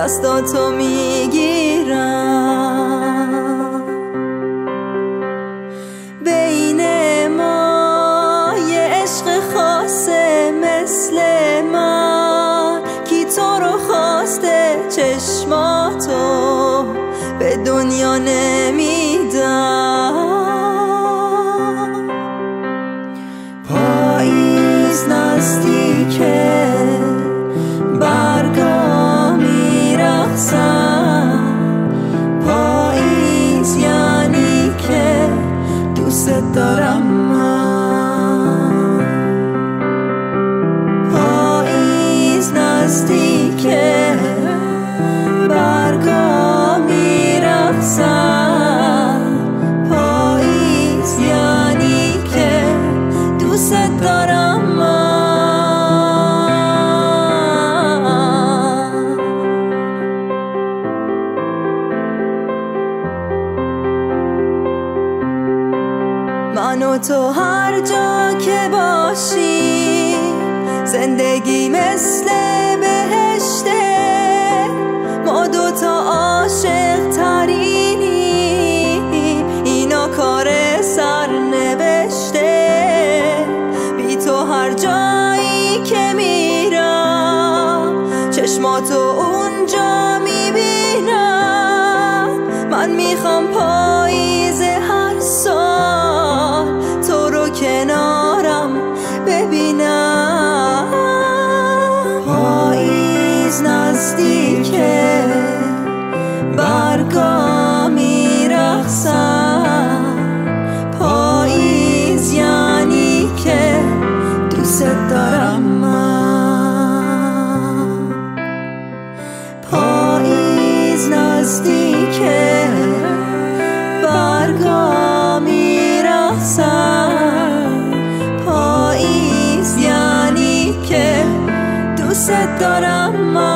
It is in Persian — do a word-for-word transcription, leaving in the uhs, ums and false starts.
دستاتو میگیرم. بین ما یه عشق خاصه مثل من، کی تو رو خواسته چشماتو به دنیا نمیدم. پاییز نزدیکه، برگا میرقصن. پاییز یعنی که دوست دارم من. پاییز نزدیکه، برگا میرقصن. پاییز یعنی که دوست دارم من. من و تو هر جا که باشی، زندگی مثل بهشته. ما دوتا عاشق ترینیم، اینا کار سرنوشته. بی تو هر جایی که میرم، چشماتو اونجا میبینم. من میخوام پاییز هر سال تو رو کنارم ببینم. پاییز نزدیکه، برگا میرقصن. پاییز یعنی که دوست دارم من. پاییز نزدیکه، برگا میرقصن. پاییز یعنی که دوست دارم من.